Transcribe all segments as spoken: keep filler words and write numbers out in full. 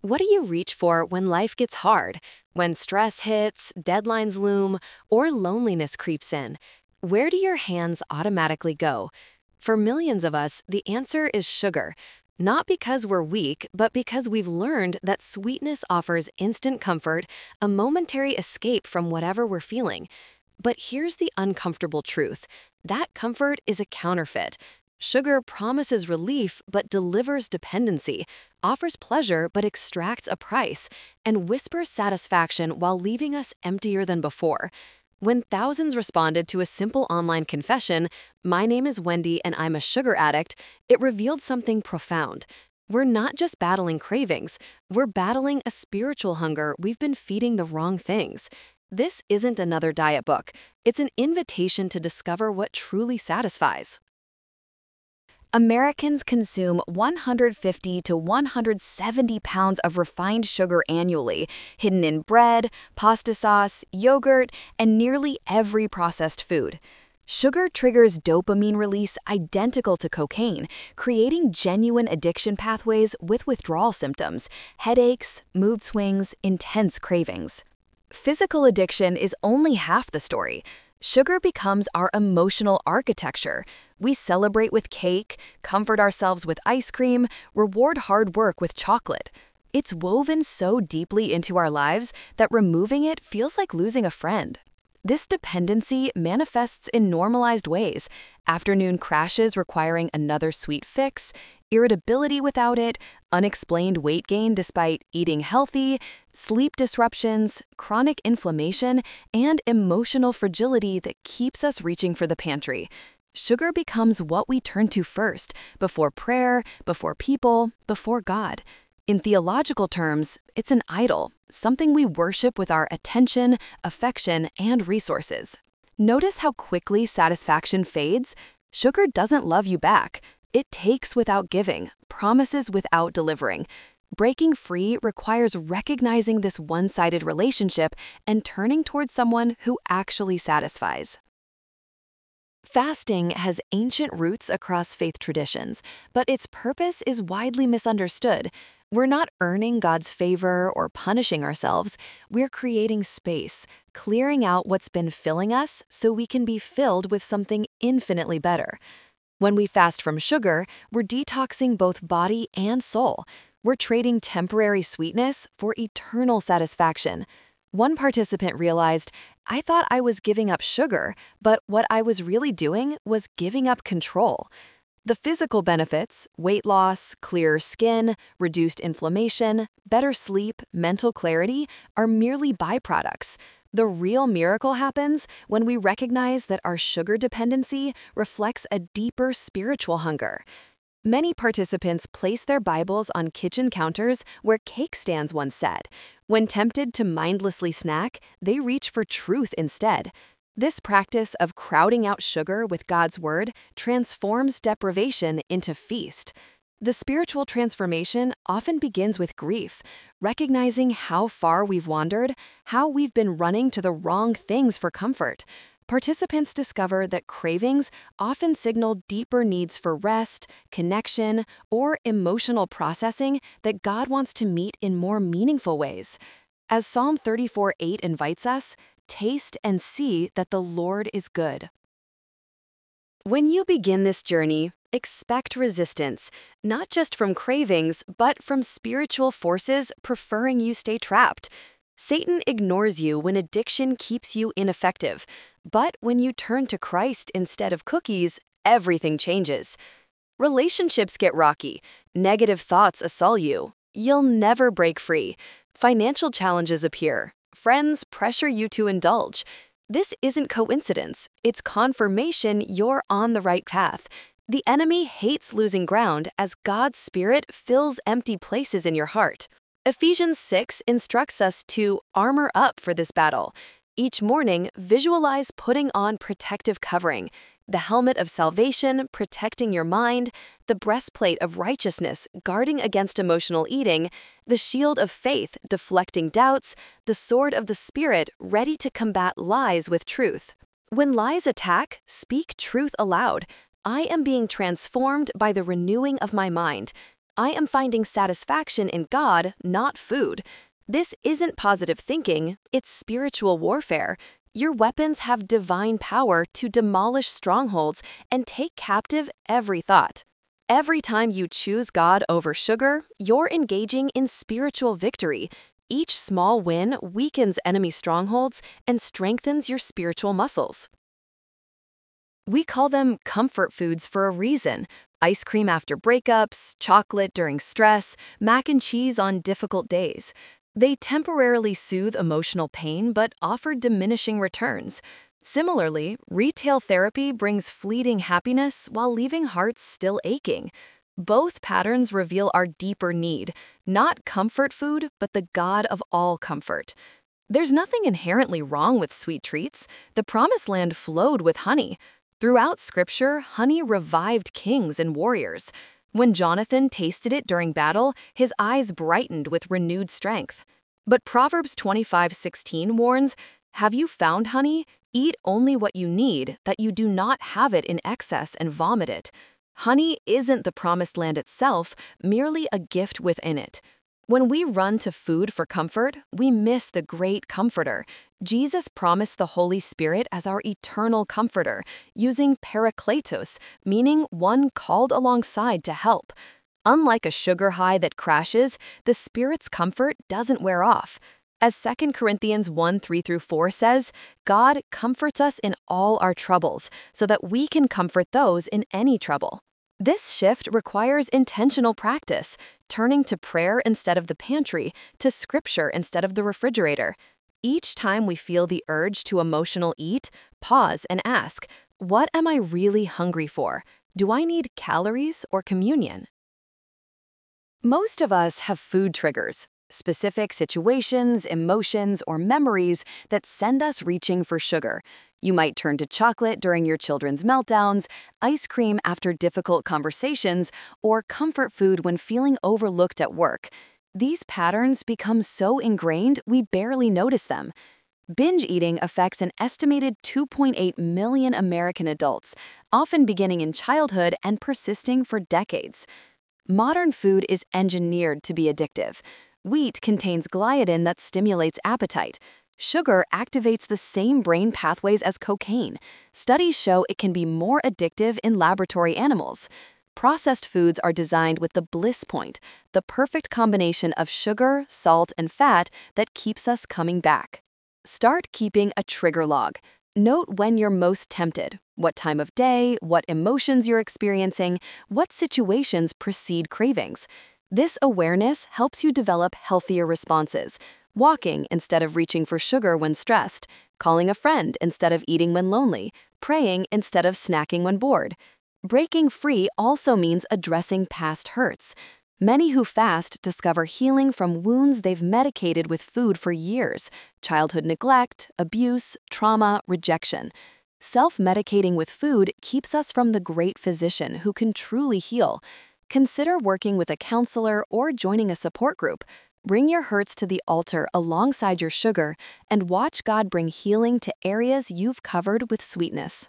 What do you reach for when life gets hard? When stress hits, deadlines loom, or loneliness creeps in? Where do your hands automatically go? For millions of us, the answer is sugar. Not because we're weak, but because we've learned that sweetness offers instant comfort, a momentary escape from whatever we're feeling. But here's the uncomfortable truth. That comfort is a counterfeit. Sugar promises relief but delivers dependency, offers pleasure but extracts a price, and whispers satisfaction while leaving us emptier than before. When thousands responded to a simple online confession, "My name is Wendy and I'm a sugar addict," it revealed something profound. We're not just battling cravings, we're battling a spiritual hunger we've been feeding the wrong things. This isn't another diet book. It's an invitation to discover what truly satisfies. Americans consume one hundred fifty to one hundred seventy pounds of refined sugar annually, hidden in bread, pasta sauce, yogurt, and nearly every processed food. Sugar triggers dopamine release identical to cocaine, creating genuine addiction pathways with withdrawal symptoms, headaches, mood swings, intense cravings. Physical addiction is only half the story. Sugar becomes our emotional architecture. We celebrate with cake, comfort ourselves with ice cream, reward hard work with chocolate. It's woven so deeply into our lives that removing it feels like losing a friend. This dependency manifests in normalized ways: afternoon crashes requiring another sweet fix, irritability without it, unexplained weight gain despite eating healthy, sleep disruptions, chronic inflammation, and emotional fragility that keeps us reaching for the pantry. Sugar becomes what we turn to first, before prayer, before people, before God. In theological terms, it's an idol, something we worship with our attention, affection, and resources. Notice how quickly satisfaction fades? Sugar doesn't love you back. It takes without giving, promises without delivering. Breaking free requires recognizing this one-sided relationship and turning towards someone who actually satisfies. Fasting has ancient roots across faith traditions, but its purpose is widely misunderstood. We're not earning God's favor or punishing ourselves. We're creating space, clearing out what's been filling us so we can be filled with something infinitely better. When we fast from sugar, we're detoxing both body and soul. We're trading temporary sweetness for eternal satisfaction. One participant realized, "I thought I was giving up sugar, but what I was really doing was giving up control." The physical benefits, weight loss, clearer skin, reduced inflammation, better sleep, mental clarity, are merely byproducts. The real miracle happens when we recognize that our sugar dependency reflects a deeper spiritual hunger. Many participants place their Bibles on kitchen counters where cake stands once sat. When tempted to mindlessly snack, they reach for truth instead. This practice of crowding out sugar with God's Word transforms deprivation into feast. The spiritual transformation often begins with grief, recognizing how far we've wandered, how we've been running to the wrong things for comfort. Participants discover that cravings often signal deeper needs for rest, connection, or emotional processing that God wants to meet in more meaningful ways. As Psalm thirty-four eight invites us, "Taste and see that the Lord is good." When you begin this journey, expect resistance, not just from cravings, but from spiritual forces preferring you stay trapped. Satan ignores you when addiction keeps you ineffective, but when you turn to Christ instead of cookies, everything changes. Relationships get rocky, negative thoughts assault you, you'll never break free. Financial challenges appear, friends pressure you to indulge. This isn't coincidence, it's confirmation you're on the right path. The enemy hates losing ground as God's Spirit fills empty places in your heart. Ephesians six instructs us to armor up for this battle. Each morning, visualize putting on protective covering, the helmet of salvation protecting your mind, the breastplate of righteousness guarding against emotional eating, the shield of faith deflecting doubts, the sword of the Spirit ready to combat lies with truth. When lies attack, speak truth aloud. "I am being transformed by the renewing of my mind." I am finding satisfaction in God, not food. This isn't positive thinking, it's spiritual warfare. Your weapons have divine power to demolish strongholds and take captive every thought. Every time you choose God over sugar, you're engaging in spiritual victory. Each small win weakens enemy strongholds and strengthens your spiritual muscles. We call them comfort foods for a reason. Ice cream after breakups, chocolate during stress, mac and cheese on difficult days. They temporarily soothe emotional pain but offer diminishing returns. Similarly, retail therapy brings fleeting happiness while leaving hearts still aching. Both patterns reveal our deeper need, not comfort food, but the God of all comfort. There's nothing inherently wrong with sweet treats. The Promised Land flowed with honey. Throughout Scripture, honey revived kings and warriors. When Jonathan tasted it during battle, his eyes brightened with renewed strength. But Proverbs twenty-five sixteen warns, "Have you found honey? Eat only what you need, that you do not have it in excess and vomit it." Honey isn't the Promised Land itself, merely a gift within it. When we run to food for comfort, we miss the great comforter. Jesus promised the Holy Spirit as our eternal comforter, using parakletos, meaning one called alongside to help. Unlike a sugar high that crashes, the Spirit's comfort doesn't wear off. As Second Corinthians one three through four says, God comforts us in all our troubles, so that we can comfort those in any trouble. This shift requires intentional practice, turning to prayer instead of the pantry, to scripture instead of the refrigerator. Each time we feel the urge to emotional eat, pause and ask, what am I really hungry for? Do I need calories or communion? Most of us have food triggers, specific situations, emotions, or memories that send us reaching for sugar. You might turn to chocolate during your children's meltdowns, ice cream after difficult conversations, or comfort food when feeling overlooked at work. These patterns become so ingrained we barely notice them. Binge eating affects an estimated two point eight million American adults, often beginning in childhood and persisting for decades. Modern food is engineered to be addictive. Wheat contains gliadin that stimulates appetite. Sugar activates the same brain pathways as cocaine. Studies show it can be more addictive in laboratory animals. Processed foods are designed with the bliss point, the perfect combination of sugar, salt, and fat that keeps us coming back. Start keeping a trigger log. Note when you're most tempted, what time of day, what emotions you're experiencing, what situations precede cravings. This awareness helps you develop healthier responses. Walking instead of reaching for sugar when stressed, calling a friend instead of eating when lonely, praying instead of snacking when bored. Breaking free also means addressing past hurts. Many who fast discover healing from wounds they've medicated with food for years: childhood neglect, abuse, trauma, rejection. Self-medicating with food keeps us from the great physician who can truly heal. Consider working with a counselor or joining a support group. Bring your hurts to the altar alongside your sugar and watch God bring healing to areas you've covered with sweetness.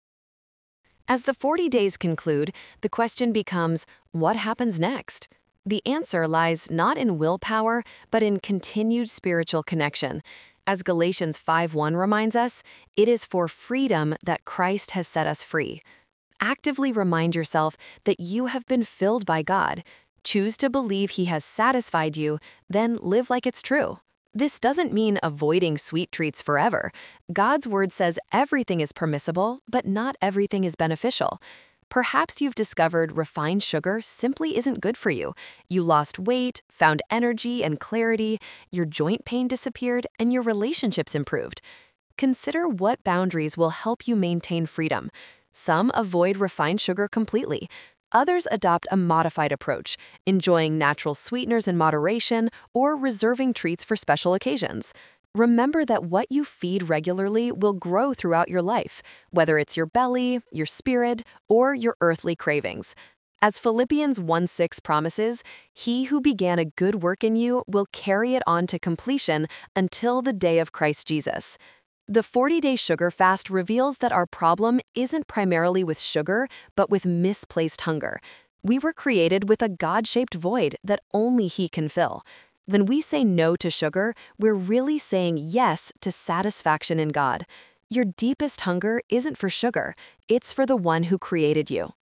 As the forty days conclude, the question becomes, what happens next? The answer lies not in willpower, but in continued spiritual connection. As Galatians five one reminds us, it is for freedom that Christ has set us free. Actively remind yourself that you have been filled by God. Choose to believe He has satisfied you, then live like it's true. This doesn't mean avoiding sweet treats forever. God's word says everything is permissible, but not everything is beneficial. Perhaps you've discovered refined sugar simply isn't good for you. You lost weight, found energy and clarity, your joint pain disappeared, and your relationships improved. Consider what boundaries will help you maintain freedom. Some avoid refined sugar completely. Others adopt a modified approach, enjoying natural sweeteners in moderation or reserving treats for special occasions. Remember that what you feed regularly will grow throughout your life, whether it's your belly, your spirit, or your earthly cravings. As Philippians one six promises, He who began a good work in you will carry it on to completion until the day of Christ Jesus. The forty-day sugar fast reveals that our problem isn't primarily with sugar, but with misplaced hunger. We were created with a God-shaped void that only He can fill. When we say no to sugar, we're really saying yes to satisfaction in God. Your deepest hunger isn't for sugar, it's for the one who created you.